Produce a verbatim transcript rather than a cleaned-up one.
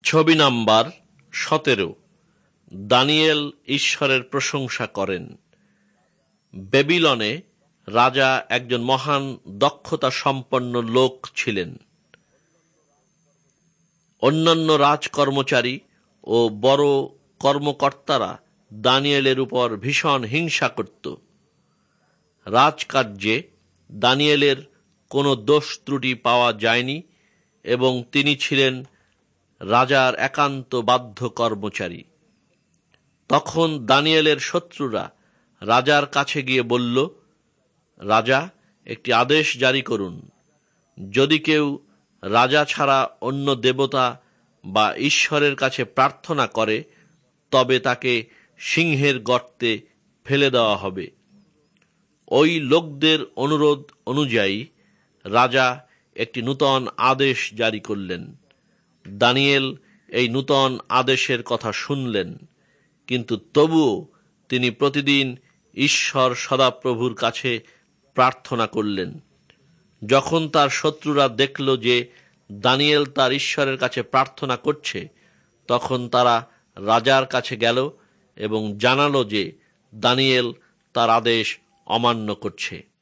ছবি নাম্বার সতেরো। দানিয়েল ঈশ্বরের প্রশংসা করেন। বেবিলনে রাজা একজন মহান দক্ষতা সম্পন্ন লোক ছিলেন। অন্যান্য রাজকর্মচারী ও বড় কর্মকর্তারা দানিয়েলের উপর ভীষণ হিংসা করত। রাজকার্যে দানিয়েলের কোনো দোষ ত্রুটি পাওয়া যায়নি এবং তিনি ছিলেন রাজার একান্ত বাধ্য কর্মচারী। তখন দানিয়েলের শত্রুরা রাজার কাছে গিয়ে বলল, রাজা, একটি আদেশ জারি করুন। যদি কেউ রাজা ছাড়া অন্য দেবতা বা ঈশ্বরের কাছে প্রার্থনা করে তবে তাকে সিংহের গর্তে ফেলে দেওয়া হবে। ওই লোকদের অনুরোধ অনুযায়ী রাজা একটি নূতন আদেশ জারি করলেন। দানিয়েল এই নূতন আদেশের কথা শুনলেন, কিন্তু তবুও তিনি প্রতিদিন ঈশ্বর সদাপ্রভুর কাছে প্রার্থনা করলেন। যখন তার শত্রুরা দেখল যে দানিয়েল তার ঈশ্বরের কাছে প্রার্থনা করছে, তখন তারা রাজার কাছে গেল এবং জানালো যে দানিয়েল তার আদেশ অমান্য করছে।